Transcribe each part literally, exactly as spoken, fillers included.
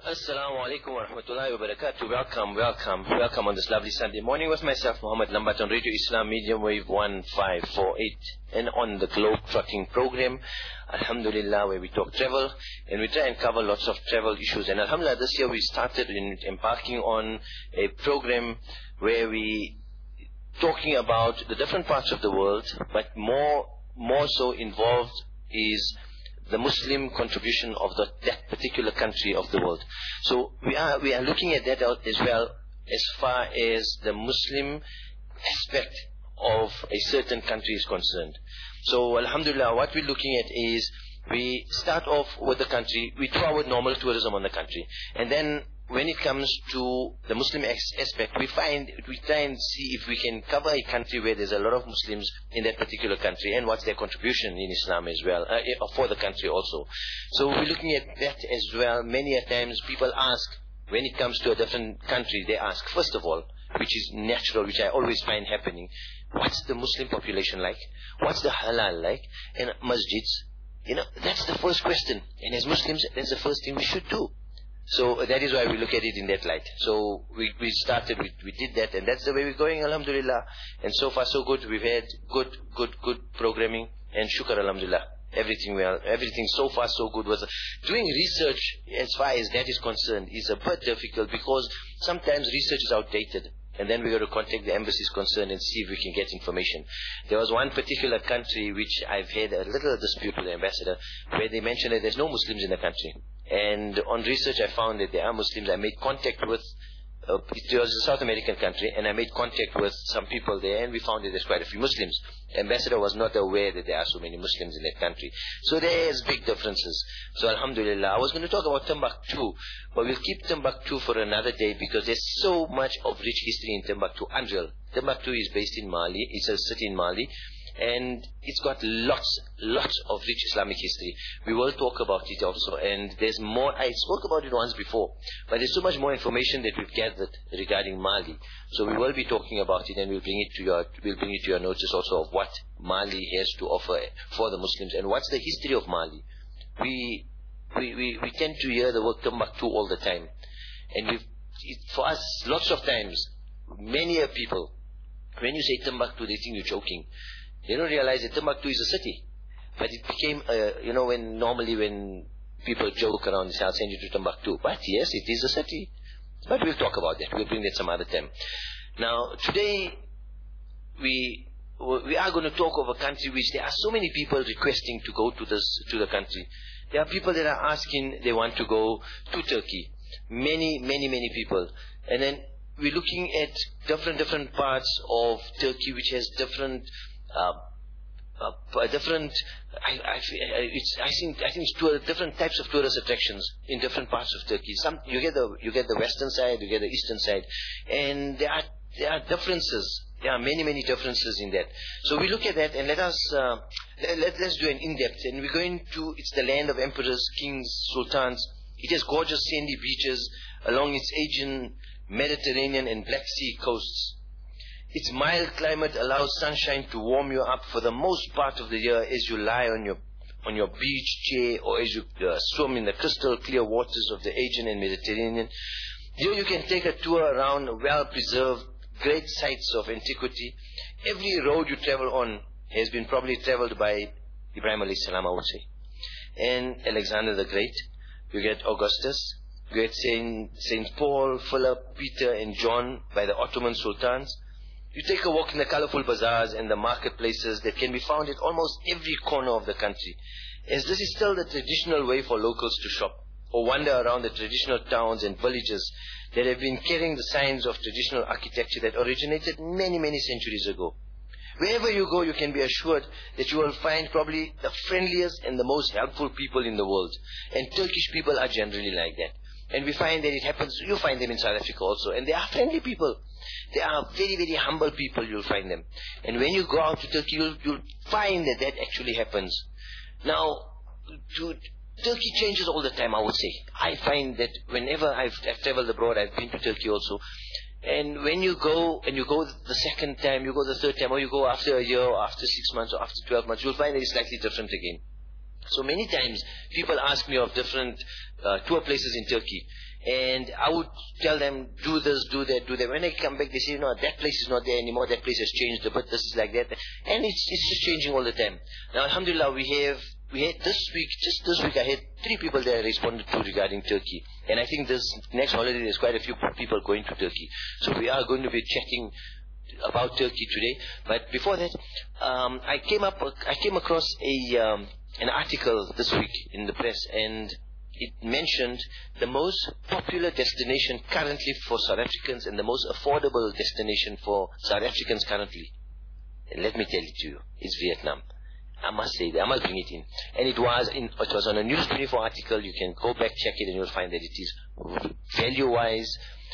Assalamu alaikum wa rahmatullahi wa barakatuh. Welcome, welcome, welcome on this lovely Sunday morning with myself, Muhammad Lambat, on Radio Islam Medium Wave one five four eight, and on the Globe Trotting program, Alhamdulillah, where we talk travel and we try and cover lots of travel issues. And Alhamdulillah, this year we started in embarking on a program where we talking about the different parts of the world, but more, more so involved is the Muslim contribution of the, that particular country of the world. So we are we are looking at that out as well, as far as the Muslim aspect of a certain country is concerned. So Alhamdulillah, what we're looking at is we start off with the country, we do our normal tourism on the country, and then when it comes to the Muslim aspect, we find, we try and see if we can cover a country where there's a lot of Muslims in that particular country and what's their contribution in Islam as well, uh, for the country also. So we're looking at that as well. Many a times people ask, when it comes to a different country, they ask, first of all, which is natural, which I always find happening, what's the Muslim population like? What's the halal like? And masjids, you know, that's the first question. And as Muslims, that's the first thing we should do. So that is why we look at it in that light. So we, we started, we, we did that, and that's the way we're going, Alhamdulillah. And so far so good. We've had good, good, good programming, and shukr, Alhamdulillah. Everything well, everything so far so good. Was doing research as far as that is concerned is a bit difficult because sometimes research is outdated. And then we got to contact the embassies concerned and see if we can get information. There was one particular country which I've had a little dispute with the ambassador, where they mentioned that there's no Muslims in the country. And on research I found that there are Muslims. I made contact with, uh, it was a South American country, and I made contact with some people there, and we found that there's quite a few Muslims. The ambassador was not aware that there are so many Muslims in that country. So there's big differences. So Alhamdulillah, I was going to talk about Timbuktu, but we'll keep Timbuktu for another day because there's so much of rich history in Timbuktu. Unreal. Timbuktu is based in Mali. It's a city in Mali. And it's got lots, lots of rich Islamic history. We will talk about it also. And there's more, I spoke about it once before, but there's so much more information that we've gathered regarding Mali. So we will be talking about it, and we'll bring it to your, we'll bring it to your notice also of what Mali has to offer for the Muslims and what's the history of Mali. We, we, we, we tend to hear the word Timbuktu all the time. And we've, it, for us, lots of times, many people, when you say Timbuktu, they think you're joking. They don't realize that Timbuktu is a city. But it became, uh, you know, when normally when people joke around and say, I'll send you to Timbuktu. But yes, it is a city. But we'll talk about that. We'll bring that some other time. Now, today, we we are going to talk of a country which there are so many people requesting to go to this to the country. There are people that are asking they want to go to Turkey. Many, many, many people. And then we're looking at different, different parts of Turkey which has different Uh, uh, different, I, I, it's, I think, I think it's two different types of tourist attractions in different parts of Turkey. Some you get the you get the western side, you get the eastern side, and there are there are differences. There are many many differences in that. So we look at that and let us uh, let let's do an in depth. And we're going to it's the land of emperors, kings, sultans. It has gorgeous sandy beaches along its Aegean, Mediterranean, and Black Sea coasts. Its mild climate allows sunshine to warm you up for the most part of the year as you lie on your on your beach chair or as you uh, swim in the crystal clear waters of the Aegean and Mediterranean. Here you can take a tour around well-preserved, great sites of antiquity. Every road you travel on has been probably traveled by Ibrahim alayhi salam, I would say, and Alexander the Great. You get Augustus. You get Saint Saint Paul, Philip, Peter, and John by the Ottoman sultans. You take a walk in the colorful bazaars and the marketplaces that can be found at almost every corner of the country, as this is still the traditional way for locals to shop or wander around the traditional towns and villages that have been carrying the signs of traditional architecture that originated many, many centuries ago. Wherever you go, you can be assured that you will find probably the friendliest and the most helpful people in the world. And Turkish people are generally like that. And we find that it happens, you find them in South Africa also, and they are friendly people. They are very, very humble people, you'll find them. And when you go out to Turkey, you'll, you'll find that that actually happens. Now, to, Turkey changes all the time, I would say. I find that whenever I've, I've traveled abroad, I've been to Turkey also, and when you go, and you go the second time, you go the third time, or you go after a year, or after six months, or after twelve months, you'll find that it's slightly different again. So many times people ask me of different uh, tour places in Turkey, and I would tell them, do this, do that, do that. When I come back, they say, no, that place is not there anymore, that place has changed a bit, this is like that. And it's, it's just changing all the time. Now, alhamdulillah, we have, we had this week, just this week, I had three people that I responded to regarding Turkey. And I think this next holiday, there's quite a few people going to Turkey. So we are going to be chatting about Turkey today. But before that, um, I came up, I came across a, um, an article this week in the press, and it mentioned the most popular destination currently for South Africans and the most affordable destination for South Africans currently. And let me tell it to you, it's Vietnam. I must say that, I must bring it in. And it was in, it was on a News twenty-four article. You can go back, check it, and you'll find that it is value-wise,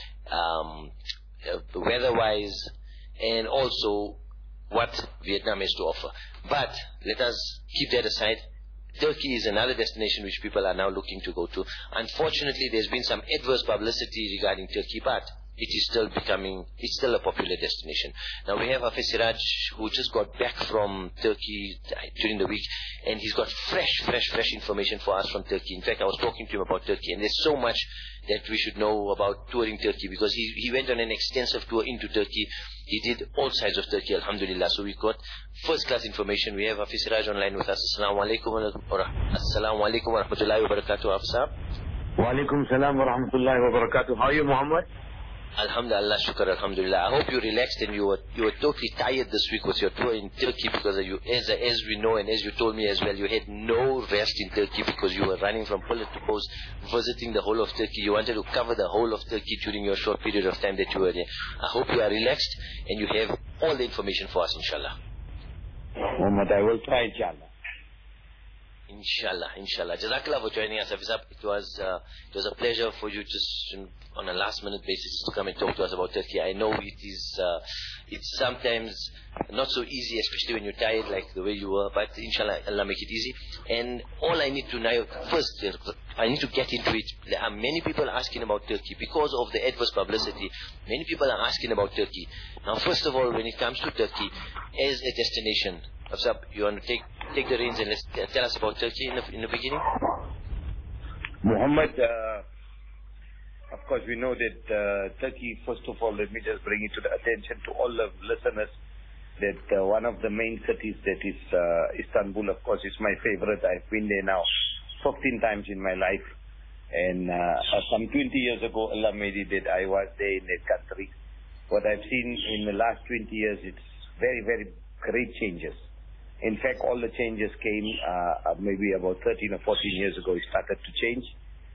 um, uh, weather-wise, and also what Vietnam has to offer. But let us keep that aside. Turkey is another destination which people are now looking to go to. Unfortunately, there's been some adverse publicity regarding Turkey, but it is still becoming, it's still a popular destination. Now we have Hafiz Siraj, who just got back from Turkey during the week, and he's got fresh, fresh, fresh information for us from Turkey. In fact, I was talking to him about Turkey, and there's so much that we should know about touring Turkey, because he, he went on an extensive tour into Turkey. He did all sides of Turkey, alhamdulillah. So we got first class information. We have Hafiz Siraj online with us. Assalamu alaikum wa Assalamu alaikum wa rahmatullahi wa barakatuh, Hafiz. Wa alaikum salam wa rahmatullahi wa barakatuh. How are you, Muhammad? Alhamdulillah, shukr, alhamdulillah. I hope you relaxed and you were you were totally tired this week with your tour in Turkey, because you, as as we know and as you told me as well, you had no rest in Turkey because you were running from pillar to post, visiting the whole of Turkey. You wanted to cover the whole of Turkey during your short period of time that you were there. I hope you are relaxed and you have all the information for us, inshallah. Muhammad, I will try, inshallah. Inshallah, inshallah. Jazakallah for joining us, Hafiz. It was uh, it was a pleasure for you just on a last minute basis to come and talk to us about Turkey. I know it is uh, it's sometimes not so easy, especially when you're tired like the way you were, but inshallah, Allah make it easy. And all I need to know, first, I need to get into it. There are many people asking about Turkey because of the adverse publicity. Many people are asking about Turkey. Now, first of all, when it comes to Turkey as a destination, Afsab, you want to take take the reins and let's uh, tell us about Turkey in the, in the beginning? Muhammad, uh, of course we know that uh, Turkey, first of all, let me just bring it to the attention to all the listeners that uh, one of the main cities, that is uh, Istanbul, of course, is my favorite. I've been there now fifteen times in my life, and uh, some twenty years ago, Allah made it that I was there in that country. What I've seen in the last twenty years, it's very, very great changes. In fact, all the changes came uh, maybe about thirteen or fourteen years ago. It started to change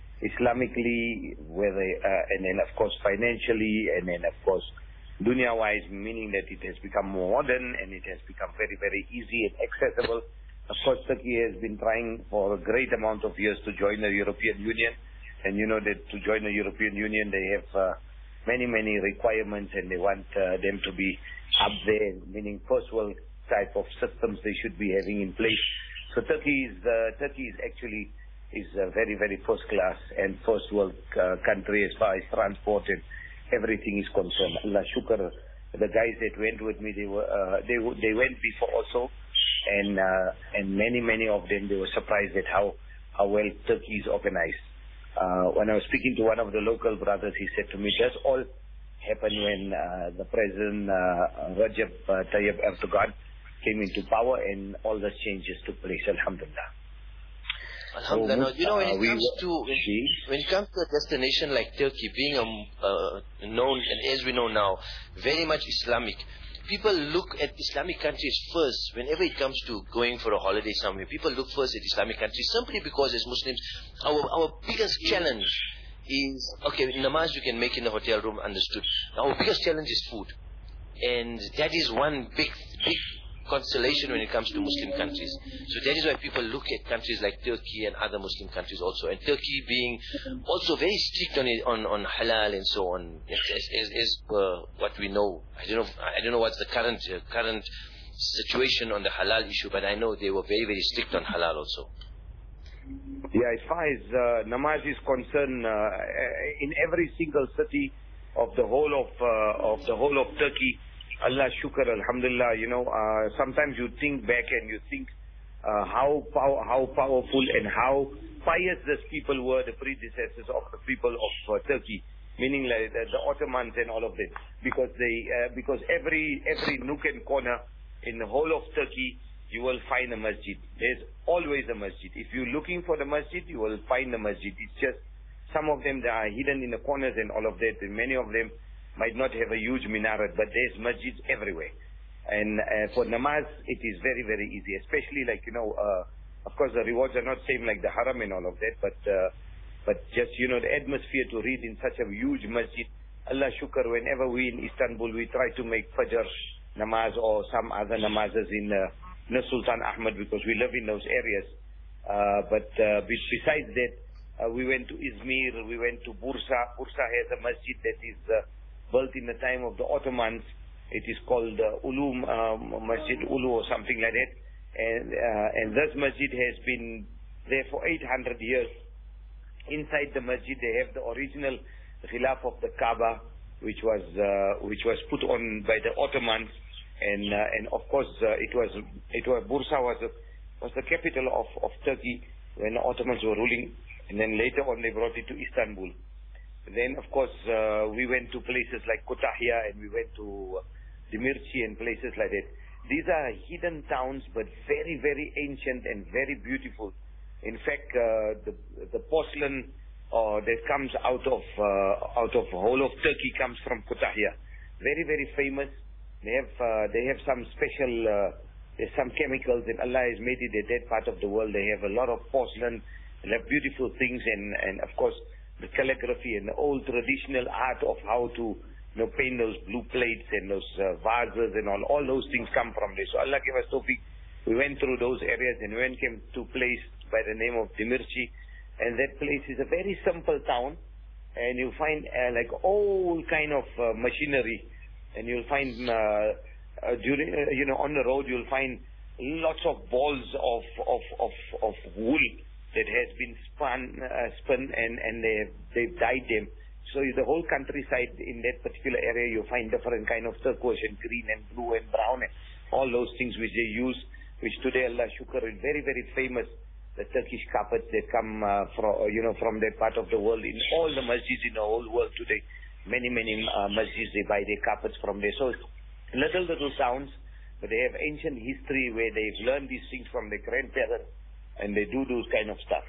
Islamically, whether uh, and then of course financially, and then of course dunya-wise, meaning that it has become more modern and it has become very, very easy and accessible. Of course, Turkey has been trying for a great amount of years to join the European Union, and you know that to join the European Union, they have uh, many, many requirements, and they want uh, them to be up there, meaning first world type of systems they should be having in place. So Turkey is uh, Turkey is actually is a very, very first class and first world uh, country as far as transport and everything is concerned. Allah shukr, the guys that went with me, they were uh, they they went before also, and uh, and many many of them, they were surprised at how how well Turkey is organized. Uh, when I was speaking to one of the local brothers, he said to me, "That's all happened when uh, the president uh, Recep uh, Tayyip Erdogan came into power and all the changes took place." Alhamdulillah. Alhamdulillah. So, you know, when it uh, comes to when, when it comes to a destination like Turkey, being a, uh, known, and as we know now, very much Islamic, people look at Islamic countries first. Whenever it comes to going for a holiday somewhere, people look first at Islamic countries, simply because as Muslims, our our biggest challenge is, okay, namaz you can make in the hotel room, understood. Our biggest challenge is food, and that is one big big consolation when it comes to Muslim countries. So that is why people look at countries like Turkey and other Muslim countries also. And Turkey being also very strict on it, on, on halal and so on, as, as, as per what we know. I don't know. I don't know what's the current uh, current situation on the halal issue, but I know they were very very strict on halal also. Yeah, as far as uh, namaz is concerned, uh, in every single city of the whole of uh, of the whole of Turkey, Allah shukr, alhamdulillah, you know, uh, sometimes you think back and you think uh, how pow- how powerful and how pious these people were, the predecessors of the people of uh, Turkey, meaning like the, the Ottomans and all of them, because they uh, because every every nook and corner in the whole of Turkey you will find a masjid. There's always a masjid. If you're looking for the masjid, you will find the masjid. It's just some of them that are hidden in the corners and all of that, and many of them might not have a huge minaret, but there's masjids everywhere. And uh, for namaz, it is very, very easy, especially like, you know, uh, of course the rewards are not same like the haram and all of that, but uh, but just, you know, the atmosphere to read in such a huge masjid. Allah shukr, whenever we in Istanbul, we try to make Fajr namaz or some other namazes in uh, Nur Sultan Ahmad, because we live in those areas. Uh, but uh, besides that, uh, we went to Izmir, we went to Bursa. Bursa has a masjid that is uh, built in the time of the Ottomans. It is called uh, Ulum, um, Masjid Ulu or something like that. And, uh, and this masjid has been there for eight hundred years. Inside the masjid, they have the original khilaf of the Kaaba, which was uh, which was put on by the Ottomans. And uh, and of course, uh, it was it was Bursa was a, was the capital of, of Turkey when the Ottomans were ruling. And then later on, they brought it to Istanbul. Then, of course, uh, we went to places like Kütahya, and we went to Demirci and places like that. These are hidden towns, but very, very ancient and very beautiful. In fact, uh, the the porcelain uh, that comes out of uh, out of whole of Turkey comes from Kütahya. Very, very famous. They have uh, they have some special uh, there's some chemicals, and Allah has made it at that part of the world. They have a lot of porcelain. They have beautiful things, and and of course the calligraphy and the old traditional art of how to, you know, paint those blue plates and those uh, vases and all, all those things come from there. So Allah gave us tawfiq. We went through those areas and we went came to a place by the name of Demirci, and that place is a very simple town, and you find uh, like all kind of uh, machinery, and you'll find uh, uh, during uh, you know on the road you'll find lots of balls of of of, of wool that has been spun, uh, spun and, and they have, they've dyed them. So the whole countryside in that particular area, you find different kind of turquoise and green and blue and brown and all those things which they use, which today, Allah shukr, is very, very famous. The Turkish carpets that come uh, from, you know, from that part of the world. In all the masjids in the whole world today, many, many uh, masjids, they buy their carpets from there. So little, little towns, but they have ancient history where they've learned these things from their grandparents, and they do those kind of stuff.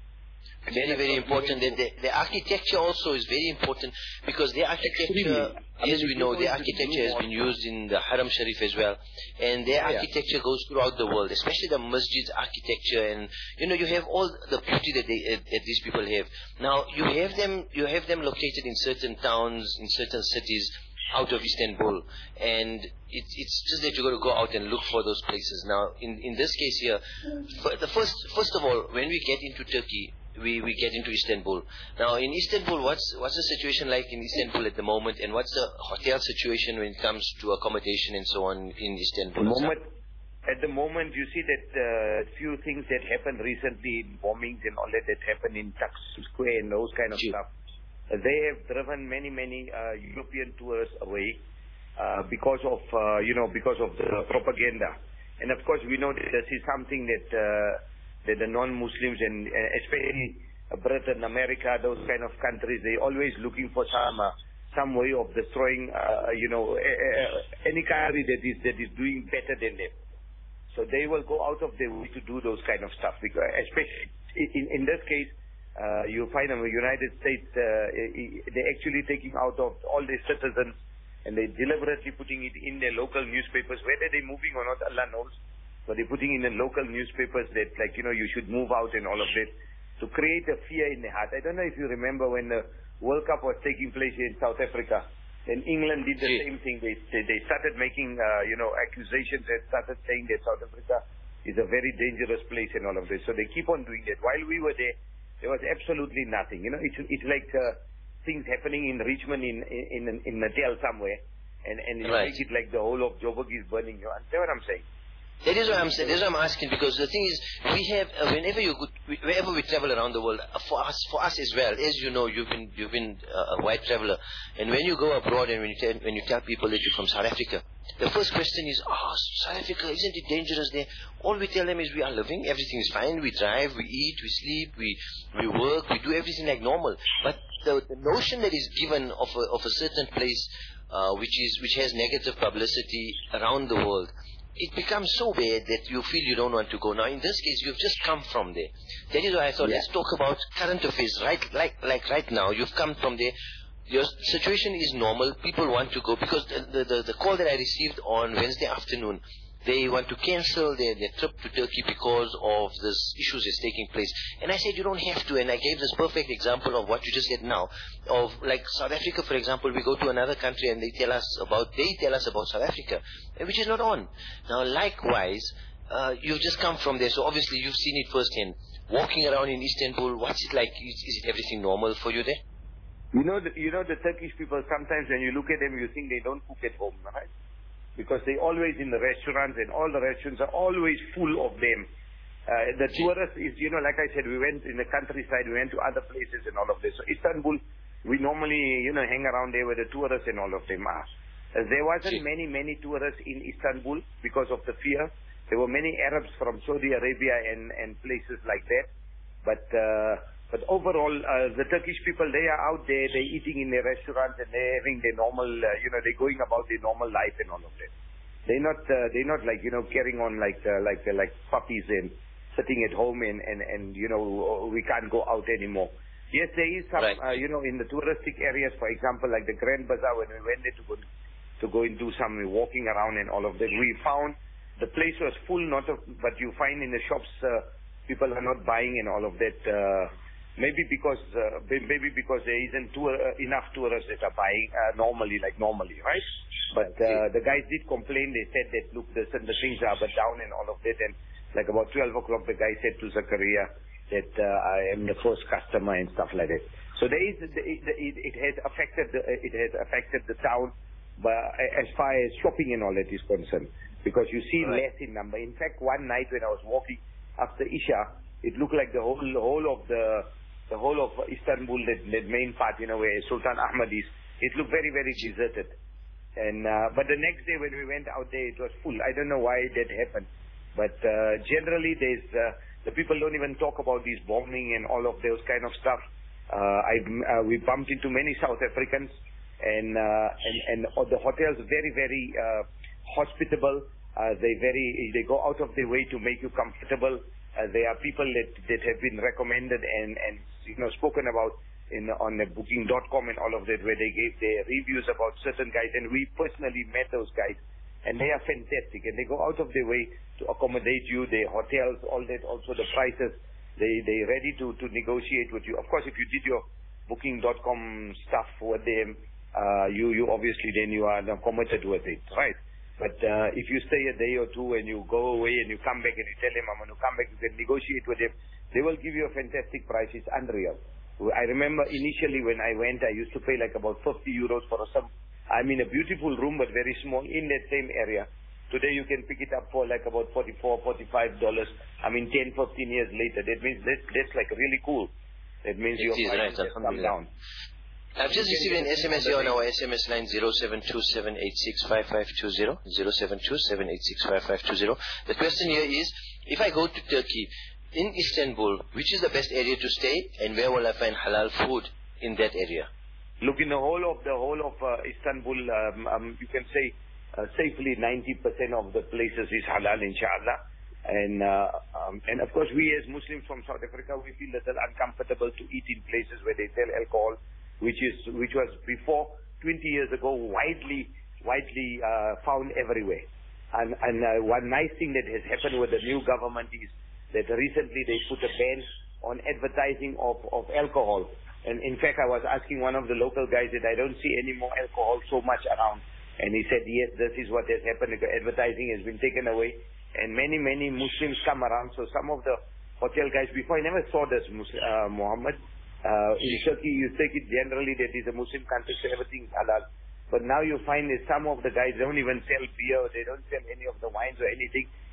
Very, very important. The, the, the architecture also is very important, because their architecture, as we know, their architecture has been used in the Haram Sharif as well. And their architecture goes throughout the world, especially the masjid's architecture. And, you know, you have all the beauty that, they, uh, that these people have. Now, you have them, you have them located in certain towns, in certain cities, out of Istanbul, and it, it's just that you've got to go out and look for those places. Now, in, in this case here, the first first of all, when we get into Turkey, we, we get into Istanbul. Now, in Istanbul, what's what's the situation like in Istanbul at the moment, and what's the hotel situation when it comes to accommodation and so on in Istanbul? The moment, at the moment, you see that uh, few things that happened recently, bombings and all that that happened in Taksim Square and those kind of Gee. stuff. They have driven many, many uh, European tourists away uh, because of, uh, you know, because of the propaganda. And of course, we know that this is something that uh, that the non-Muslims and uh, especially Britain, America, those kind of countries, they're always looking for some uh, some way of destroying, uh, you know, uh, any country that is that is doing better than them. So they will go out of their way to do those kind of stuff. Because especially in in this case. Uh, you find them in the United States, uh, they're actually taking out of all their citizens, and they're deliberately putting it in their local newspapers. Whether they're moving or not, Allah knows. But they're putting in the local newspapers that, like, you know, you should move out and all of that, to create a fear in the heart. I don't know if you remember when the World Cup was taking place in South Africa, then England did the yeah. same thing. They, they they started making, uh, you know, accusations and started saying that South Africa is a very dangerous place and all of this. So they keep on doing that. While we were there, there was absolutely nothing. You know, it's it's like uh, things happening in Richmond, in in in, in Natal somewhere, and and you right. make it like the whole of Joburg is burning. You understand what I'm saying? That is why I'm saying. That is why I'm asking, because the thing is, we have uh, whenever you go, wherever we travel around the world, uh, for us, for us as well. As you know, you've been you've been uh, a wide traveler, and when you go abroad and when you tell when you tell people that you're from South Africa, the first question is, "Oh, South Africa, isn't it dangerous there?" All we tell them is, we are living, everything is fine. We drive, we eat, we sleep, we we work, we do everything like normal. But the, the notion that is given of a, of a certain place, uh, which is which has negative publicity around the world, it becomes so bad that you feel you don't want to go. Now, in this case, you've just come from there. That is why I thought, yeah. let's talk about current affairs. Right, like like right now, you've come from there. Your situation is normal. People want to go, because the the, the call that I received on Wednesday afternoon, they want to cancel their, their trip to Turkey because of this issues that's taking place. And I said, you don't have to. And I gave this perfect example of what you just said now. Of like South Africa, for example, we go to another country and they tell us about, they tell us about South Africa, which is not on. Now, likewise, uh, you've just come from there, so obviously you've seen it firsthand. Walking around in Istanbul, what's it like? Is, is it everything normal for you there? You know, the, you know the Turkish people, sometimes when you look at them, you think they don't cook at home, right? Because they always in the restaurants, and all the restaurants are always full of them. Uh, the tourists is, you know, like I said, we went in the countryside, we went to other places and all of this. So Istanbul, we normally, you know, hang around there where the tourists and all of them are. Uh, there wasn't many, many tourists in Istanbul because of the fear. There were many Arabs from Saudi Arabia and, and places like that. But uh, but overall, uh, the Turkish people, they are out there, they're eating in their restaurants and they're having their normal, uh, you know, they're going about their normal life and all of that. They're not, uh, they're not like, you know, carrying on like, uh, like, uh, like puppies and sitting at home and, and, and, you know, we can't go out anymore. Yes, there is some, right. uh, you know, in the touristic areas, for example, like the Grand Bazaar, when we went there to go, to go and do some walking around and all of that, we found the place was full, not of, but you find in the shops, uh, people are not buying and all of that, uh, maybe because, uh, maybe because there isn't tour, uh, enough tourists that are buying, uh, normally, like normally, right? But, uh, the guys did complain, they said that, look, the, the things are but down and all of that, and like about twelve o'clock, the guy said to Zakaria that, uh, I am the first customer and stuff like that. So there is, it, it, it has affected, the, it has affected the town, but as far as shopping and all that is concerned, because you see right. less in number. In fact, one night when I was walking after Isha, it looked like the whole, whole of the, the whole of Istanbul, that, that main part, you know, where Sultan Ahmad is, it looked very, very deserted. And, uh, but the next day when we went out there, it was full. I don't know why that happened. But, uh, generally there's, uh, the people don't even talk about this bombing and all of those kind of stuff. Uh, I, uh, we bumped into many South Africans, and, uh, and, and the hotels very, very, uh, hospitable. Uh, they very, they go out of their way to make you comfortable. Uh, there are people that, that have been recommended and, and, you know, spoken about in, on the booking dot com and all of that, where they gave their reviews about certain guys, and we personally met those guys, and they are fantastic, and they go out of their way to accommodate you, their hotels, all that, also the prices, they, they're ready to, to negotiate with you. Of course, if you did your booking dot com stuff with them, uh, you, you obviously then you are committed with it, right? But uh, if you stay a day or two and you go away and you come back and you tell them, I'm going to come back, you can negotiate with them, they will give you a fantastic price. It's unreal. I remember initially when I went, I used to pay like about fifty euros for some, I mean a beautiful room but very small in that same area. Today you can pick it up for like about forty-four, forty-five dollars. I mean ten, fifteen years later. That means that's, that's like really cool. That means your prices have come down. I've just received an S M S here on our S M S line zero seven two seven eight six five five two zero, zero seven two seven eight six five five two zero. The question here is, if I go to Turkey, in Istanbul, which is the best area to stay, and where will I find halal food in that area? Look, in the whole of the whole of uh, Istanbul, um, um, you can say uh, safely ninety percent of the places is halal, inshallah. And uh, um, and of course, we as Muslims from South Africa, we feel a little uncomfortable to eat in places where they sell alcohol, which is which was before twenty years ago widely widely uh, found everywhere. And and uh, one nice thing that has happened with the new government is that recently they put a ban on advertising of, of alcohol. And in fact, I was asking one of the local guys that I don't see any more alcohol so much around. And he said, yes, this is what has happened. Advertising has been taken away. And many, many Muslims come around. So some of the hotel guys, before I never saw this, uh, Muhammad. Uh, in Turkey, you take it generally that it's a Muslim country, so everything is halal. But now you find that some of the guys don't even sell beer, they don't sell any of the wines or anything.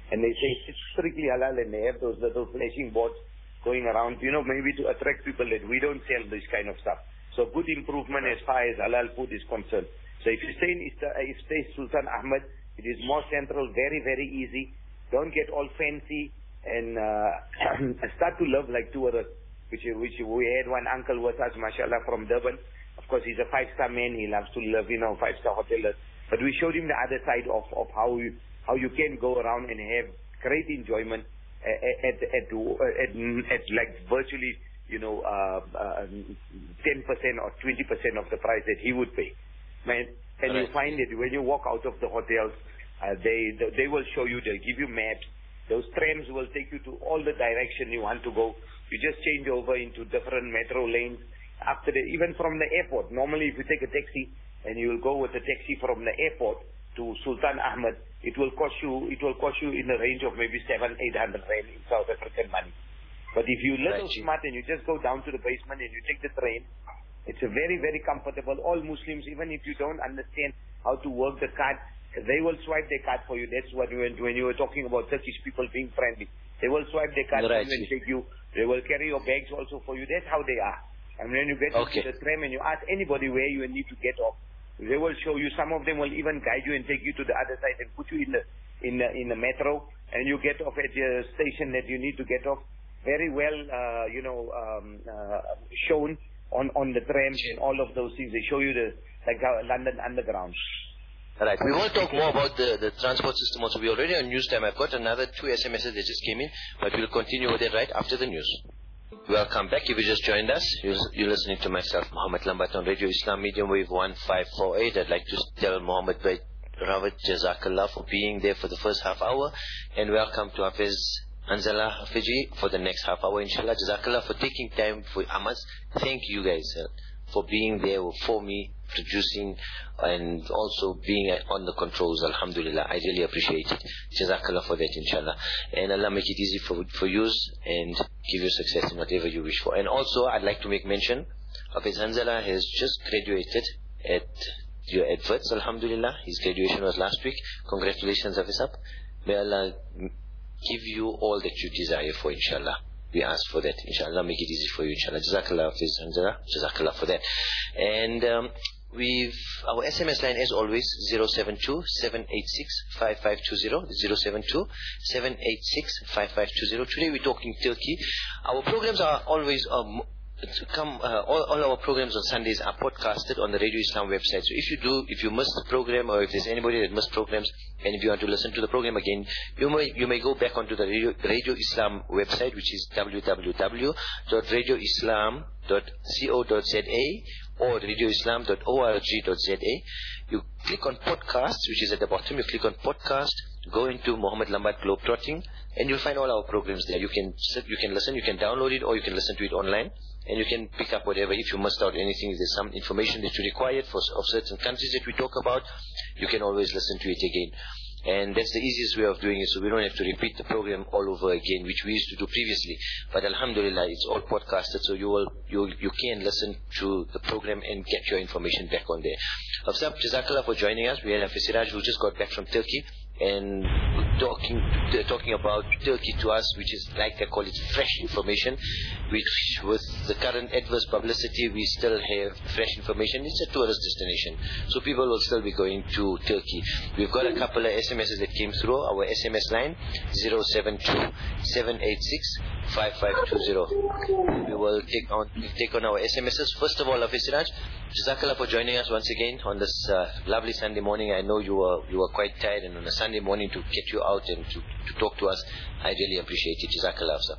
and they say it's strictly halal, and they have those little flashing boards going around, you know, maybe to attract people that we don't sell this kind of stuff. So good improvement as far as halal food is concerned. So if you stay in Ista- uh, if stay Sultan Ahmed, it is more central, very, very easy. Don't get all fancy and uh, start to love like tourists, which, which we had one uncle with us, mashallah, from Durban. Of course, he's a five-star man. He loves to live, you know, five-star hotelers. But we showed him the other side of, of how you, how you can go around and have great enjoyment at, at, at, at, at like virtually, you know, uh, uh, ten percent or twenty percent of the price that he would pay. Man, and right. You find that when you walk out of the hotels, uh, they they will show you, they'll give you maps. Those trams will take you to all the direction you want to go. You just change over into different metro lanes. After the, even from the airport, normally if you take a taxi and you will go with a taxi from the airport to Sultan Ahmed, it will cost you it will cost you in the range of maybe seven, eight hundred rand in South African money. But if you're little right. smart and you just go down to the basement and you take the train, it's a very, very comfortable. All Muslims, even if you don't understand how to work the card, they will swipe their card for you. That's what when, when you were talking about Turkish people being friendly. They will swipe their card right. for you and take you. They will carry your bags also for you. That's how they are. And when you get okay. to the tram and you ask anybody where you need to get off, they will show you. Some of them will even guide you and take you to the other side and put you in the in the, in the metro, and you get off at your station that you need to get off. Very well, uh, you know, um, uh, shown on on the trams and all of those things. They show you the like uh, London Underground. Right. We will talk more about the, the transport system also. We're already on news time. I've got another two S M Ses that just came in, but we'll continue with it right after the news. Welcome back. If you just joined us, you're, you're listening to myself, Muhammad Lambat, on Radio Islam Medium Wave one five four eight. I'd like to tell Muhammad Bait Rawat Jazakallah for being there for the first half hour, and welcome to Hafiz Hanzala Hafiji for the next half hour, inshallah. Jazakallah for taking time for Amas. Thank you guys uh, for being there for me, producing, and also being on the controls. Alhamdulillah, I really appreciate it. Jazakallah for that, inshallah. And Allah make it easy for for you and give you success in whatever you wish for. And also, I'd like to make mention, Hafiz Hanzala has just graduated at your adverts, alhamdulillah. His graduation was last week. Congratulations, Hafiz Ab. May Allah give you all that you desire for, inshallah. We ask for that, inshallah. Make it easy for you, inshallah. Jazakallah, Hafiz Hanzala. Jazakallah for that. And um, we've, our S M S line as always, zero seven two, seven eight six, five five two zero, zero seven two, seven eight six, five five two zero. Today we're talking Turkey. Our programs are always um, come uh, all, all our programs on Sundays are podcasted on the Radio Islam website. So if you do, if you missed the program, or if there's anybody that missed programs, and if you want to listen to the program again, you may you may go back onto the Radio, Radio Islam website, which is w w w dot radio islam dot co dot z a or radio islam dot org dot z a. You click on podcasts, which is at the bottom. You click on podcast, go into Muhammad Lambat Globetrotting, and you'll find all our programs there. You can you can listen, you can download it, or you can listen to it online. And you can pick up whatever. If you missed out anything, if there's some information that you required for of certain countries that we talk about, you can always listen to it again. And that's the easiest way of doing it, so we don't have to repeat the program all over again, which we used to do previously. But alhamdulillah, it's all podcasted, so you will you you can listen to the program and get your information back on there. Afsab, Jazakallah for joining us. We had Hafiz Siraj, who just got back from Turkey, and talking uh, talking about Turkey to us, which is, like I call it, fresh information, which with the current adverse publicity, we still have fresh information. It's a tourist destination, so people will still be going to Turkey. We've got a couple of S M Ses that came through. Our S M S line, zero seven two, seven eight six, five five two zero. We will take on we'll take on our S M Ses. First of all, Hafiz Siraj, Jazakallah for joining us once again on this uh, lovely Sunday morning. I know you were you were quite tired, and on a Sunday morning to get you out and to, to talk to us, I really appreciate it. Jazakallah, sir.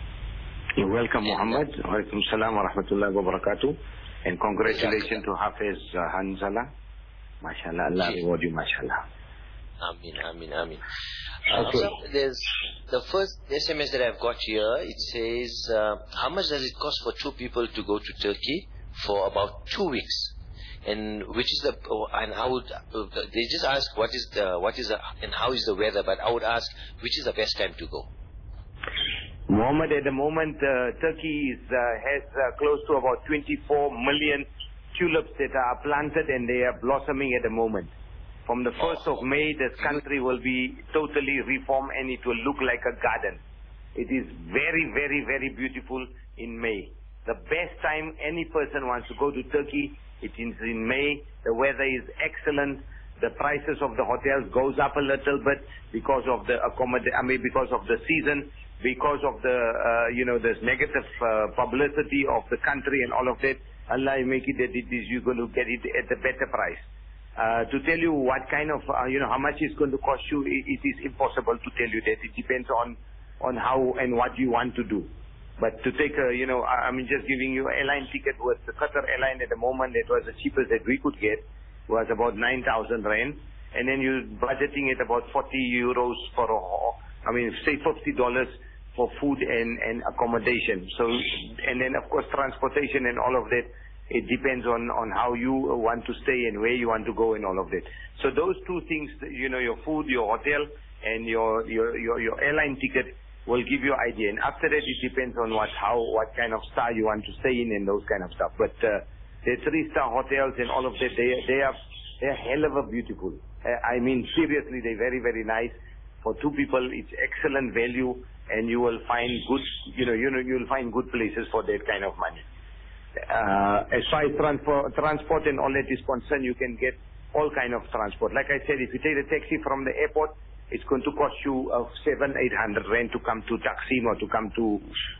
You're welcome, Muhammad. Wa alaikum salam wa rahmatullahi wa barakatuh. And congratulations to Hafiz uh, Hanzala. MashaAllah, Allah reward you, MashaAllah. Amin, Amin, Amin. Uh, okay. So there's the first S M S that I've got here. It says, uh, how much does it cost for two people to go to Turkey for about two weeks? And which is the oh, and I would uh, they just ask what is the what is the and how is the weather? But I would ask which is the best time to go. Muhammad, at the moment, uh, Turkey is, uh, has uh, close to about twenty-four million tulips that are planted, and they are blossoming at the moment. From the first of May, this country will be totally reformed and it will look like a garden. It is very, very, very beautiful in May. The best time any person wants to go to Turkey, it is in May. The weather is excellent. The prices of the hotels goes up a little bit because of the accommodation, I mean, because of the season, because of the, uh, you know, there's negative uh, publicity of the country and all of that. Allah make it that it is, you're going to get it at a better price. Uh, to tell you what kind of, uh, you know, how much it's going to cost you, it, it is impossible to tell you that. It depends on, on how and what you want to do. But to take a, you know, I, I mean, just giving you an airline ticket with the Qatar Airline at the moment, it was the cheapest that we could get, was about nine thousand rand. And then you're budgeting it about forty euros for a, I mean, say fifty dollars for food and, and accommodation. So, and then of course transportation and all of that, it depends on, on how you want to stay and where you want to go and all of that. So those two things, you know, your food, your hotel, and your, your, your, your airline ticket will give you an idea. And after that, it depends on what, how, what kind of star you want to stay in and those kind of stuff. But, uh, the three-star hotels and all of that, they, they are, they're hell of a beautiful. I mean, seriously, they're very, very nice. For two people, it's excellent value, and you will find good, you know, you know, you'll find good places for that kind of money. Uh, as far as transport, transport and all that is concerned, you can get all kind of transport. Like I said, if you take a taxi from the airport, it's going to cost you uh, seven, eight hundred rand to come to Taksim or to come to,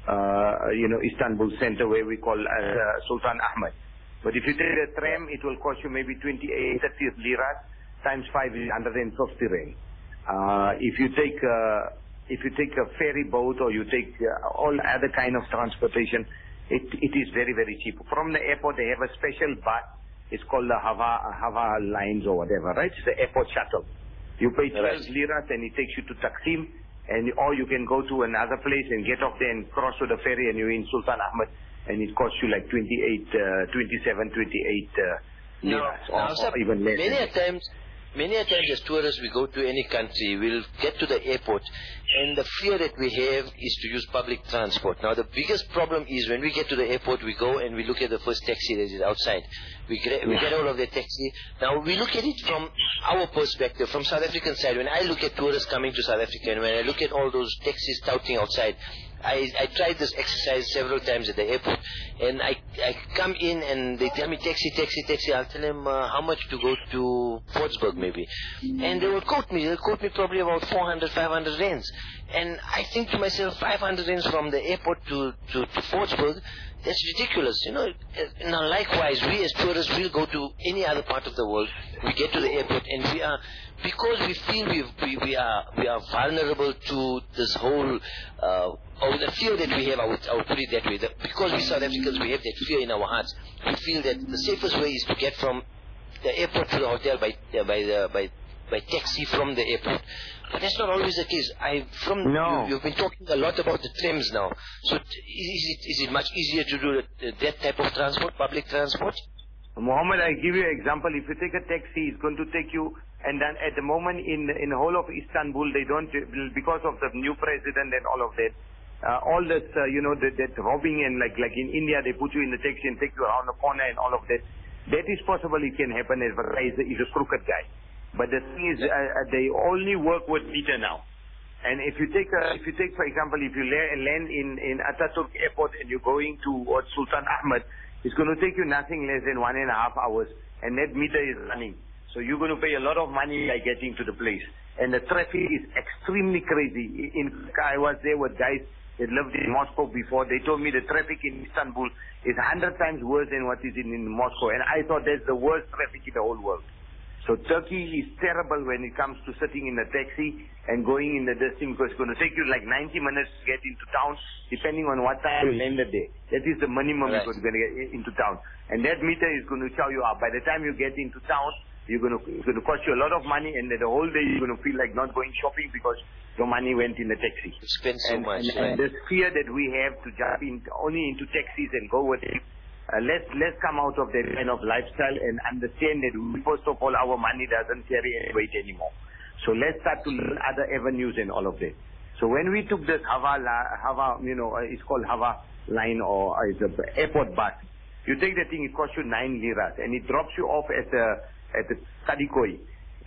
uh, you know, Istanbul Center, where we call uh, Sultan Ahmed. But if you take a tram, it will cost you maybe twenty-eight, thirty liras times five is one hundred fifty rand. Uh, if you take uh, if you take a ferry boat or you take uh, all other kind of transportation, it it is very very cheap. From the airport, they have a special bus. It's called the Hava Hava Lines or whatever, right? It's the airport shuttle. You pay twelve liras and it takes you to Taksim, and or you can go to another place and get off there and cross to the ferry and you're in Sultan Ahmed. And it costs you like twenty-eight, uh, twenty-seven, twenty-eight uh, liras, no, or, no, sir, or even less. Many a times, many a times as tourists, we go to any country, we'll get to the airport, and the fear that we have is to use public transport. Now, the biggest problem is when we get to the airport, we go and we look at the first taxi that is outside. We get, we get out of the taxi. Now, we look at it from our perspective, from South African side. When I look at tourists coming to South Africa, and when I look at all those taxis touting outside, I, I tried this exercise several times at the airport, and I, I come in and they tell me taxi, taxi, taxi. I'll tell them uh, how much to go to Portsburg maybe. And they will quote me. They'll quote me probably about four hundred, five hundred rands. And I think to myself, five hundred rands from the airport to, to, to Portsburg, that's ridiculous. You know, now likewise, we as tourists will go to any other part of the world. We get to the airport and we are, because we feel we, we, we are we are vulnerable to this whole, uh, or the fear that we have, I would, I would put it that way, that because we South Africans, we have that fear in our hearts. We feel that the safest way is to get from the airport to the hotel by, uh, by, the, by, by taxi from the airport. But that's not always the case. I from no. you, you've been talking a lot about the trams now. So t- is it is it much easier to do that, that type of transport, public transport? Muhammad, I give you an example. If you take a taxi, it's going to take you, and then at the moment in in the whole of Istanbul, they don't, because of the new president and all of that, uh, all this, uh, you know, that, that robbing and like like in India, they put you in the taxi and take you around the corner and all of that. That is possible. It can happen if a guy is a, is a crooked guy. But the thing is, uh, they only work with meter now. And if you take, a, if you take, for example, if you land in, in Ataturk Airport and you're going to Sultan Ahmed, it's going to take you nothing less than one and a half hours, and that meter is running. So you're going to pay a lot of money by getting to the place. And the traffic is extremely crazy. In I was there with guys that lived in Moscow before. They told me the traffic in Istanbul is a hundred times worse than what is in, in Moscow. And I thought that's the worst traffic in the whole world. So Turkey is terrible when it comes to sitting in a taxi and going in the distance, because it's going to take you like ninety minutes to get into town, depending on what time you landed there. That is the minimum right. You're going to get into town. And that meter is going to show you up. By the time you get into town, you're going to, it's going to cost you a lot of money, and the whole day you're going to feel like not going shopping because your money went in the taxi. You spend so and, much. And, right. and this fear that we have to jump in only into taxis and go with it. Uh, let's let's come out of that kind of lifestyle and understand that we, first of all, our money doesn't carry any weight anymore. So let's start to learn other avenues and all of that. So when we took this Hava, Hava, you know, uh, it's called Hava line or uh, it's an airport bus. You take the thing, it costs you nine liras, and it drops you off at the at the Kadikoy.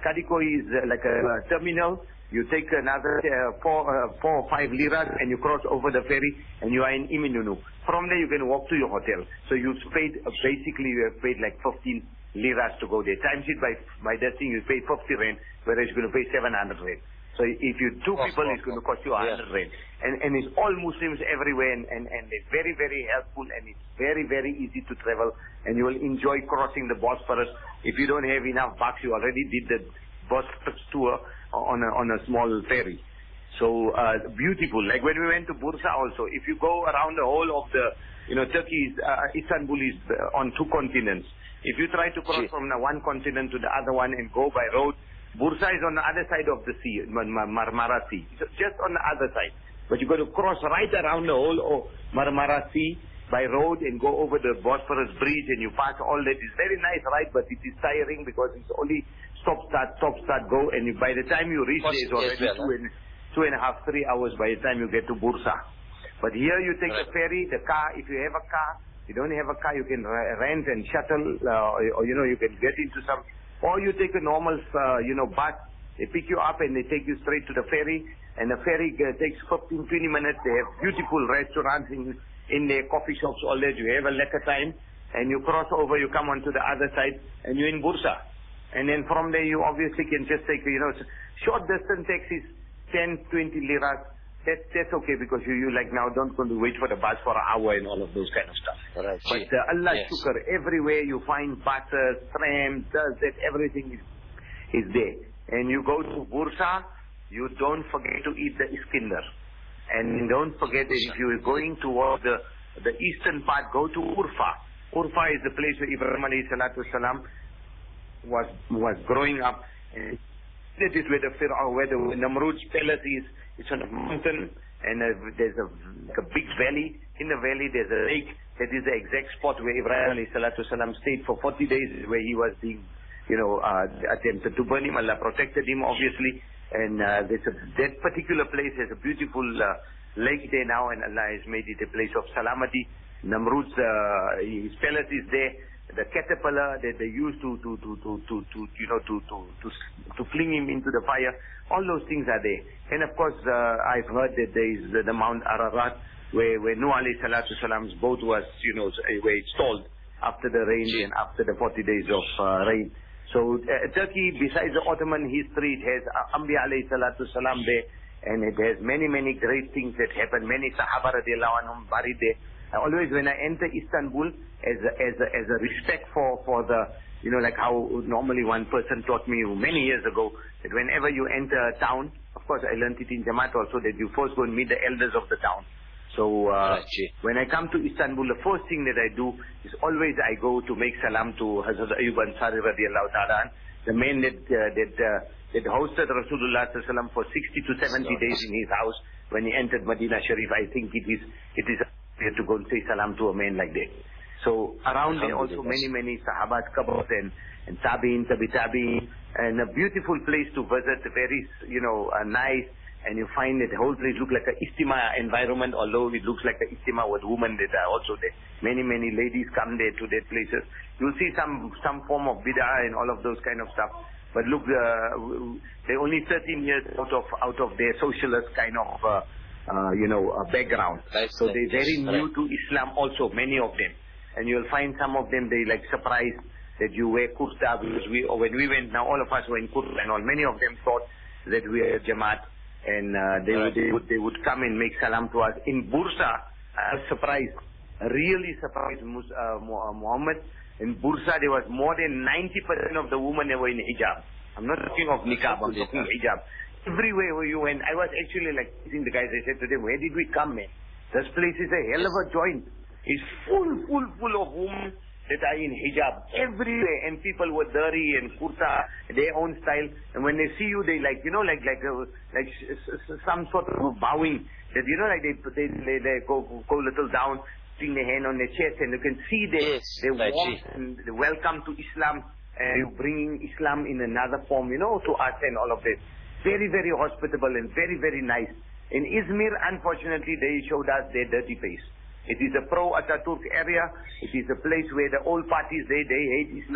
Kadiko is uh, like a, a terminal. You take another uh, four, uh, four or five liras and you cross over the ferry and you are in Iminunu. From there you can walk to your hotel. So you've paid, uh, basically you have paid like fifteen liras to go there. Times it by, by that thing you pay fifty rand, whereas you're going to pay seven hundred rand. So if you two oh, people, oh, it's going to cost you one hundred rand. And, and it's all Muslims everywhere and, and, and they're very, very helpful and it's very, very easy to travel and you will enjoy crossing the Bosphorus. If you don't have enough bucks, you already did the Bosphorus tour on a, on a small ferry. So, uh, beautiful. Like when we went to Bursa also, if you go around the whole of the, you know, Turkey, is, uh, Istanbul is uh, on two continents. If you try to cross from the one continent to the other one and go by road, Bursa is on the other side of the sea, Marmara Sea. So just on the other side. But you've got to cross right around the whole of Marmara Sea by road and go over the Bosphorus Bridge and you pass all that. It's very nice ride, but it is tiring because it's only stop, start, stop, start, go, and you, by the time you reach there, it's already well, two, and, two and a half, three hours by the time you get to Bursa. But here you take right. the ferry, the car, if you have a car, you don't have a car, you can rent and shuttle, uh, or, or, you know, you can get into some, or you take a normal, uh, you know, bus, they pick you up and they take you straight to the ferry, and the ferry uh, takes fifteen, twenty minutes, they have beautiful restaurants in, in their coffee shops, all that, you have a lekker time, and you cross over, you come onto the other side, and you're in Bursa. And then from there, you obviously can just take, you know, short distance taxis, ten, twenty liras. That, that's okay because you, you like now don't going to wait for the bus for an hour and all of those kind of stuff. Right. But uh, Allah yes. shukr, everywhere you find buses, trams, does that, everything is, is there. And you go to Bursa, you don't forget to eat the Iskandar. And don't forget that if you are going towards the, the eastern part, go to Urfa. Urfa is the place where Ibrahim alayhi salatu wasalam was was growing up, and that is where the Fir'aun, where the Namrud's palace is. It's on a mountain, and uh, there's a, like a big valley. In the valley, there's a lake. That is the exact spot where Ibrahim alayhi salatu wasalam stayed for forty days, where he was being, you know, uh, attempted to burn him. Allah protected him, obviously, and uh, there's a, that particular place has a beautiful uh, lake there now, and Allah has made it a place of salamati. Namrud's uh, his palace is there. The caterpillar that they used to, to, to, to, to, to you know, to, to, to, to fling him into the fire, all those things are there. And of course, uh, I've heard that there is the, the Mount Ararat, where, where Nuh alayhi salatu salam's boat was, you know, where it stalled after the rain and after the forty days of uh, rain. So uh, Turkey, besides the Ottoman history, it has uh, Anbiya alayhi salatu salam there, and it has many, many great things that happen. Many Sahaba radiallahu anhum buried there. Always when I enter Istanbul, as a, as a, as a respect for, for the, you know, like how normally one person taught me many years ago, that whenever you enter a town, of course I learned it in Jamaat also, that you first go and meet the elders of the town. So, uh, when I come to Istanbul, the first thing that I do is always I go to make salam to Hazrat Ayyub Ansari radiallahu ta'ala, the man that, uh, that, uh, that hosted Rasulullah sallallahu alaihi wasallam for sixty to seventy days in his house when he entered Medina Sharif. I think it is, it is to go and say salam to a man like that. So around there also many, many Sahabat qabrs and, and Tabi'in, Tabi Tabi'in, and a beautiful place to visit, very, you know, uh, nice, and you find that the whole place look like a Istima environment, although it looks like a Istima with women that are also there. Many, many ladies come there to their places. You'll see some, some form of bid'ah and all of those kind of stuff. But look, uh, they're only thirteen years out of, out of their socialist kind of, uh, Uh, you know, uh, background. That's so they're very new to Islam also, many of them. And you'll find some of them, they like surprised that you wear kurta, because we, or when we went, now all of us were in kurta and all, many of them thought that we are Jamaat, and uh, they, right. would, they, would, they would come and make salam to us. In Bursa, I was surprised, really surprised, uh, Muhammad. In Bursa, there was more than ninety percent of the women that were in hijab. I'm not talking of niqab, I'm talking hijab. Everywhere where you went, I was actually like teasing the guys. I said to them, where did we come, man? This place is a hell of a joint. It's full, full, full of women that are in hijab everywhere, and people were dirty and kurta, their own style. And when they see you, they like, you know, like like uh, like some sort of bowing. That you know, like they they they, they go go a little down, putting their hand on their chest, and you can see they yes, they walk and they welcome to Islam, and bringing Islam in another form, you know, to us and all of this. Very, very hospitable and very, very nice. In Izmir, unfortunately, they showed us their dirty face. It is a pro-Ataturk area. It is a place where the old parties, they, they hate Islam.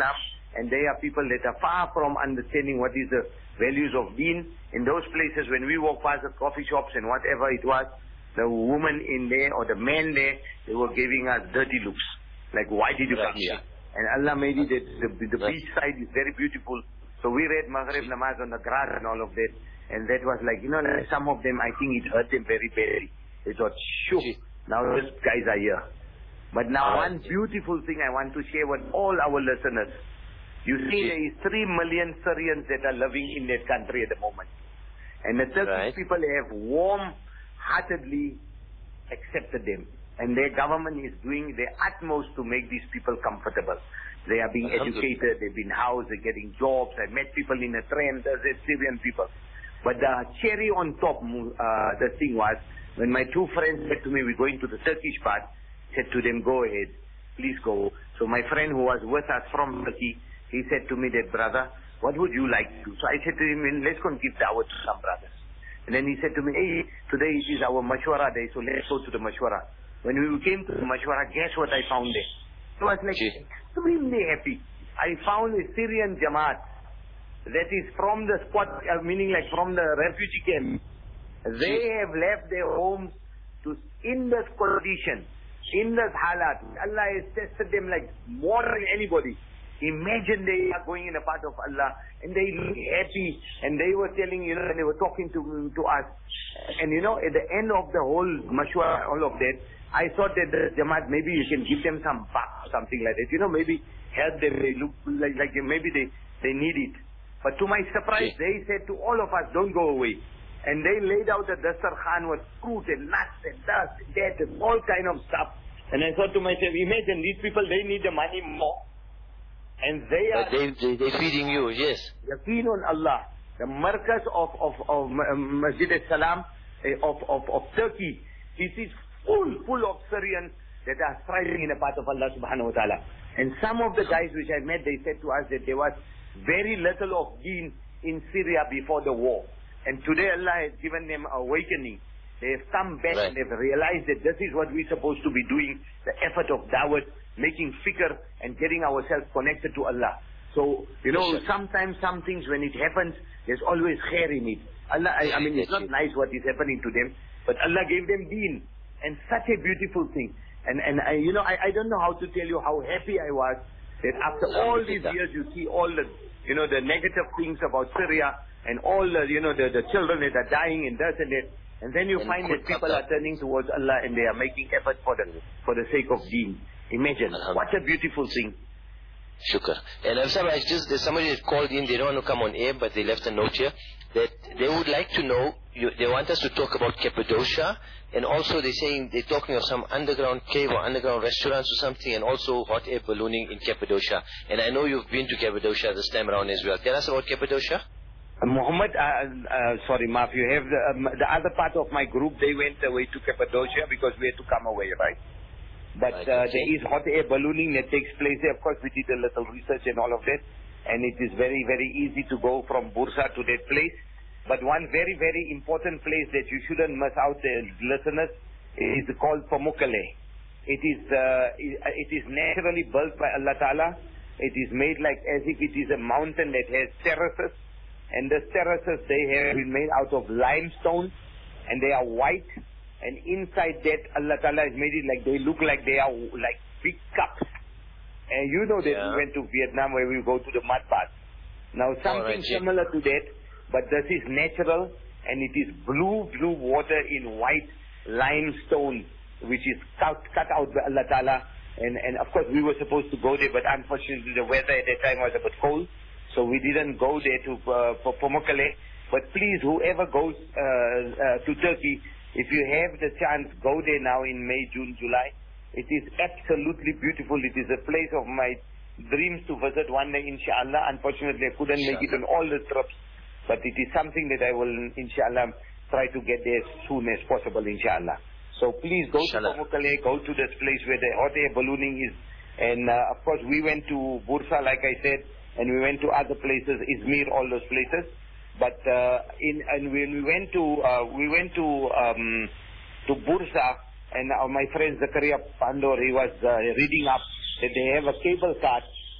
and they are people that are far from understanding what is the values of deen. In those places, when we walk past the coffee shops and whatever it was, the woman in there or the man there, they were giving us dirty looks. Like, why did you right, come yeah. here? And Allah made it that the, the right. beach side is very beautiful. So we read Maghrib Namaz on the grass and all of that. And that was like, you know, some of them, I think it hurt them very badly. They thought, shoo, now these guys are here. But now one beautiful thing I want to share with all our listeners. You see, there is three million Syrians that are living in that country at the moment. And the Turkish right. people have warm-heartedly accepted them. And their government is doing their utmost to make these people comfortable. They are being educated, they've been housed, they're getting jobs. I met people in the train, there's Syrian people. But the cherry on top, uh, the thing was, when my two friends said to me, we're going to the Turkish part, said to them, go ahead, please go. So my friend who was with us from Turkey, he said to me that, brother, what would you like to do? So I said to him, let's go and give dawah to some brothers. And then he said to me, hey, today is our mashwara day, so let's go to the mashwara. When we came to the mashwara, guess what I found there? I was like extremely happy. I found a Syrian Jamaat that is from the spot, uh, meaning like from the refugee camp. They have left their homes to in this condition, in this halat. Allah has tested them like more than anybody. Imagine they are going in the path of Allah and they look happy, and they were telling, you know, and they were talking to to us. And you know, at the end of the whole mashwara, all of that, I thought that the Jamaat, maybe you can give them some buck or something like that. You know, maybe help them. They look like, like maybe they, they need it. But to my surprise, they said to all of us, don't go away. And they laid out the dastarkhan with fruit and nuts and dust and that and all kind of stuff. And I thought to myself, imagine these people, they need the money more. And they are... But they, they, they're feeding you, yes. Yaqeen on Allah. The markaz of, of, of Masjid al-Salam of, of, of Turkey, it is full, full of Syrians that are striving in the path of Allah subhanahu wa ta'ala. And some of the guys which I met, they said to us that there was very little of deen in Syria before the war. And today Allah has given them awakening. They have come back right. and they've realized that this is what we're supposed to be doing, the effort of dawah, making fikr and getting ourselves connected to Allah. So, you know, sure. sometimes some things when it happens, there's always khair in it. Allah, I, I mean, it's not nice what is happening to them, but Allah gave them deen. And such a beautiful thing. And, and I, you know, I, I don't know how to tell you how happy I was that after all these years you see all the, you know, the negative things about Syria and all the, you know, the, the children that are dying and this and that. And then you and find that people are turning towards Allah and they are making effort for the, for the sake of deen. Imagine, what a beautiful thing. Shukr. And I'm sorry, I just, there's somebody that called in, they don't want to come on air, but they left a note here, that they would like to know, you, they want us to talk about Cappadocia, and also they're saying, they're talking of some underground cave or underground restaurants or something, and also hot air ballooning in Cappadocia. And I know you've been to Cappadocia this time around as well. Tell us about Cappadocia. Uh, Muhammad, uh, uh, sorry, Maf, you have the, um, the other part of my group, they went away to Cappadocia because we had to come away, right? But uh, there is hot air ballooning that takes place there. Of course, we did a little research and all of that. And it is very, very easy to go from Bursa to that place. But one very, very important place that you shouldn't miss out, uh, listeners, is called Pamukkale. It is, uh, it is naturally built by Allah Ta'ala. It is made like as if it is a mountain that has terraces. And the terraces, they have been made out of limestone. And they are white. And inside that, Allah Ta'ala has made it like they look like they are like big cups. And you know that yeah. we went to Vietnam where we go to the mud bath. Now something right, similar to that, but this is natural and it is blue, blue water in white limestone, which is cut, cut out by Allah Ta'ala. And, and of course we were supposed to go there, but unfortunately the weather at that time was a bit cold. So we didn't go there to uh, for Pamukkale. But please, whoever goes uh, uh, to Turkey, if you have the chance, go there now in May, June, July. It is absolutely beautiful. It is a place of my dreams to visit one day, inshallah. Unfortunately, I couldn't inshallah. make it on all the trips. But it is something that I will, inshallah, try to get there as soon as possible, inshallah. So please go inshallah. to Pamukkale, go to this place where the hot air ballooning is. And uh, of course, we went to Bursa, like I said, and we went to other places, Izmir, all those places. But uh, in and when we went to uh, we went to um, to Bursa, and uh, my friend Zakaria Pandor, he was uh, reading up that they have a cable car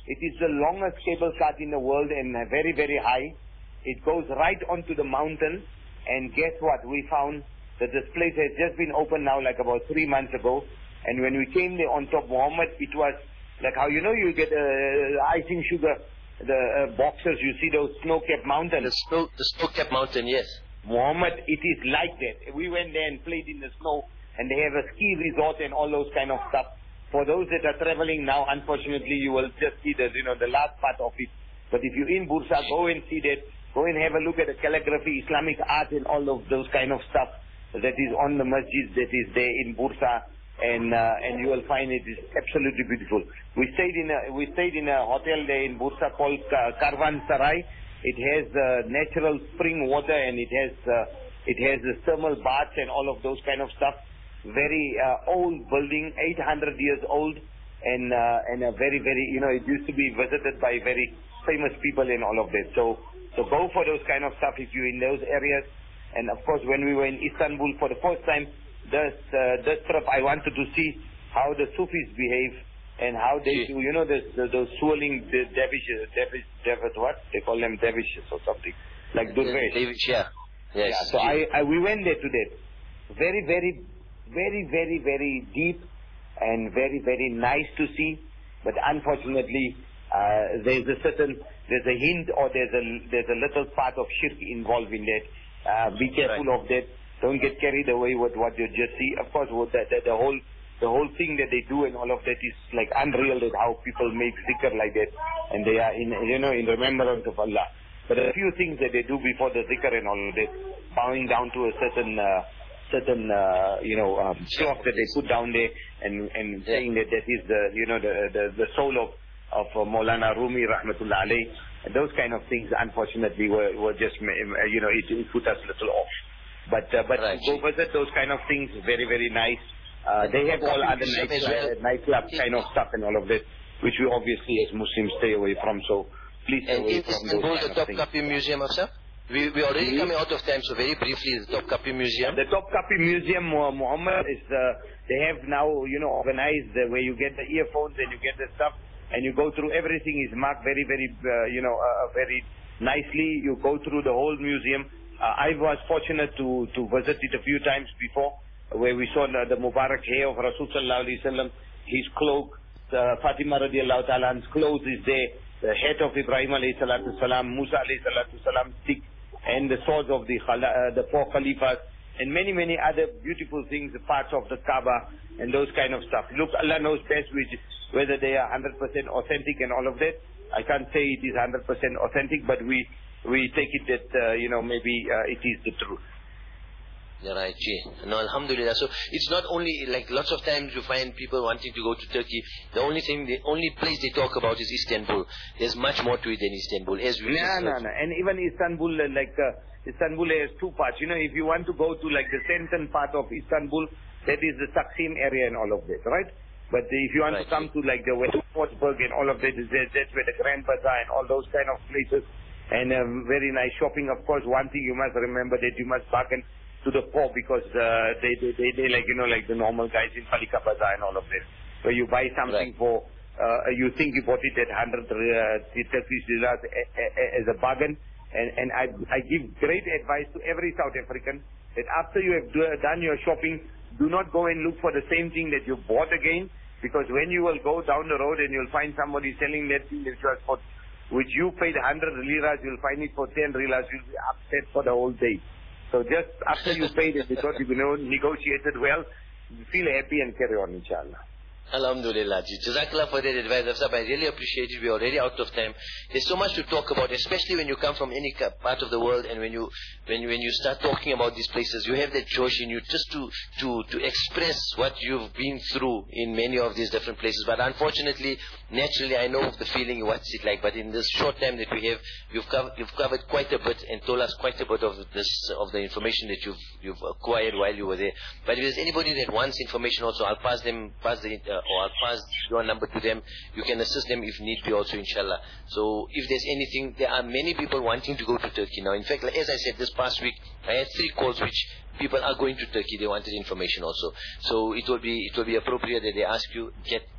It is the longest cable cart in the world and very, very high. It goes right onto the mountain. And guess what? We found that this place has just been opened now like about three months ago. And when we came there on top, Muhammad, it was like how, you know, you get uh, icing sugar, the uh, boxes, you see those snow-capped mountains. The snow, the snow-capped mountain, yes. Muhammad, it is like that. We went there and played in the snow, and they have a ski resort and all those kind of stuff. For those that are traveling now, unfortunately, you will just see the, you know, the last part of it. But if you're in Bursa, go and see that. Go and have a look at the calligraphy, Islamic art, and all of those kind of stuff that is on the masjid that is there in Bursa. And uh, and you will find it is absolutely beautiful. We stayed in a we stayed in a hotel there in Bursa called Karvan Sarai. It has uh, natural spring water and it has uh, it has the thermal baths and all of those kind of stuff. Very uh, old building, eight hundred years old, and uh, and a very very you know it used to be visited by very famous people and all of that. So so go for those kind of stuff if you're in those areas. And of course, when we were in Istanbul for the first time. This, uh, this trip, I wanted to see how the Sufis behave and how they do, you know, the, the, those swirling the dervishes, dervish, dervish, what? They call them dervishes or something. Like Durvesh. Dervish, yeah. Yes. Yeah, so I, I, we went there today. Very, very, very, very, very deep and very, very nice to see. But unfortunately, uh, there's a certain, there's a hint or there's a, there's a little part of shirk involved in that. Uh, be careful right. of that. Don't get carried away with what you just see. Of course, with the, the, the whole the whole thing that they do and all of that is like unreal. That how people make zikr like that, and they are in you know in remembrance of Allah. But a few things that they do before the zikr and all of that, bowing down to a certain uh, certain uh, you know um, cloth that they put down there, and and yeah. saying that that is the you know the the, the soul of of uh, Maulana Rumi rahmatullah alayh. And those kind of things, unfortunately, were were just you know it, it put us a little off. But uh, but right. go visit those kind of things. Very very nice. Uh, they have all other night uh, nightclub kind of stuff and all of that, which we obviously as Muslims stay away from. So please stay and away from those kind the of things. Topkapi Museum, Afsar? We we already mm-hmm. coming out of time, so very briefly, the Topkapi Museum. The Topkapi Museum, uh, Muhammad, is uh, they have now you know organized uh, where you get the earphones and you get the stuff and you go through everything is marked very very uh, you know uh, very nicely. You go through the whole museum. Uh, I was fortunate to, to visit it a few times before, where we saw the, the Mubarak hair of Rasul sallallahu alaihi wasallam, his cloak, uh, Fatima radiallahu ta'ala's clothes is there, the head of Ibrahim alayhi salatu salam, Musa alayhi salatu salam stick, and the swords of the uh, the four Khalifas, and many many other beautiful things, parts of the Kaaba, and those kind of stuff. Look, Allah knows best which, whether they are one hundred percent authentic and all of that. I can't say it is one hundred percent authentic, but we we take it that, uh, you know, maybe uh, it is the truth. Yeah, right, Jay. No, alhamdulillah. So it's not only, like lots of times you find people wanting to go to Turkey, the only thing, the only place they talk about is Istanbul. There's much more to it than Istanbul. As we no, no, no. And even Istanbul, uh, like, uh, Istanbul has two parts. You know, if you want to go to, like, the central part of Istanbul, that is the Taksim area and all of that, right? But if you want right. to come to, like, the West Portsburg and all of that, is there, that's where the Grand Bazaar and all those kind of places. And uh, very nice shopping. Of course, one thing you must remember that you must bargain to the poor because uh, they, they, they, they, like, you know, like the normal guys in Palika Bazaar and all of that. So you buy something right. for, uh, you think you bought it at one hundred uh, Turkish liras as a bargain. And, and I, I give great advice to every South African that after you have do, done your shopping, do not go and look for the same thing that you bought again. Because when you will go down the road and you'll find somebody selling that thing that you have for which you paid one hundred liras, you'll find it for ten liras, you'll be upset for the whole day. So just after you paid it, because you know, negotiated well, feel happy and carry on, inshallah. Alhamdulillah. Jazakallah for that advice, Afsar. I really appreciate it. We're already out of time. There's so much to talk about, especially when you come from any part of the world, and when you when when you start talking about these places, you have that josh in you just to to to express what you've been through in many of these different places. But unfortunately, naturally, I know the feeling, what's it like. But in this short time that we have, you've covered you've covered quite a bit and told us quite a bit of this of the information that you've you've acquired while you were there. But if there's anybody that wants information, also, I'll pass them pass the. Uh, or I'll pass your number to them. You can assist them if need be also, inshallah. So if there's anything, there are many people wanting to go to Turkey now. In fact, like, as I said, this past week, I had three calls which people are going to Turkey. They wanted information also. So it will be it will be appropriate that they ask you, get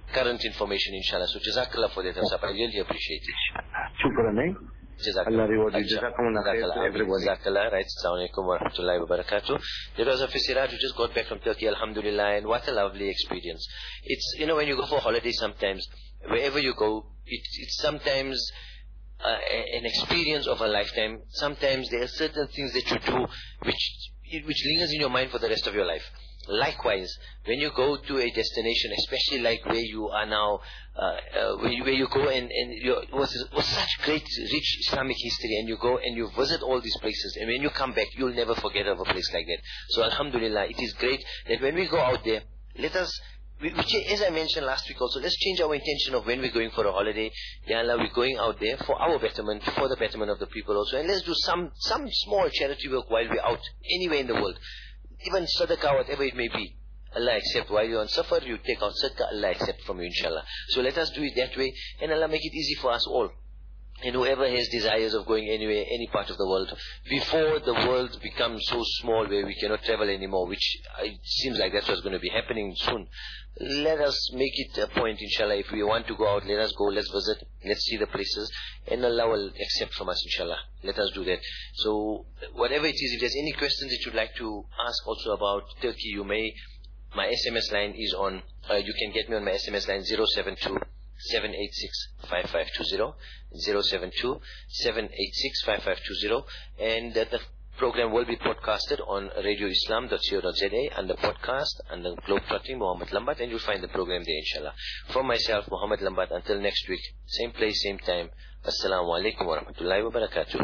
current information, inshallah. So Jazakallah for that, Asaf. I really appreciate it. Shukran, eh? Jazakallah. Allah reward you. Jazakumullah khair to everybody. Jazakallah. Right. Assalamu alaikum wa rahmatullahi wa barakatuh. There was a Siraj who just got back from Turkey, alhamdulillah, and what a lovely experience. It's, you know, when you go for holiday sometimes, wherever you go, it, it's sometimes uh, an experience of a lifetime. Sometimes there are certain things that you do which which lingers in your mind for the rest of your life. Likewise, when you go to a destination, especially like where you are now, uh, uh, where, you, where you go and, and you was, was such great, rich Islamic history, and you go and you visit all these places, and when you come back, you'll never forget of a place like that. So alhamdulillah, it is great that when we go out there, let us, we, which, as I mentioned last week also, let's change our intention of when we're going for a holiday. Ya Allah, we're going out there for our betterment, for the betterment of the people also, and let's do some, some small charity work while we're out, anywhere in the world. Even sadaqah, whatever it may be, Allah accept. While you're on safar, you take out sadaqah, Allah accept from you, inshallah. So let us do it that way, and Allah make it easy for us all. And whoever has desires of going anywhere, any part of the world, before the world becomes so small where we cannot travel anymore, which it seems like that's what's going to be happening soon, let us make it a point, inshallah. If we want to go out, let us go, let's visit, let's see the places, and Allah will accept from us, inshallah. Let us do that. So, whatever it is, if there's any questions that you'd like to ask also about Turkey, you may. My S M S line is on, uh, you can get me on my S M S line zero seven two, seven eight six, five five two zero, zero seven two, seven eight six, five five two zero, and uh, the program will be podcasted on radio islam dot co dot za under podcast, under Globetrotting Muhammad Lambat, and you'll find the program there, inshallah. From myself, Muhammad Lambat, until next week, same place, same time. Assalamu alaikum wa rahmatullahi wa barakatuh.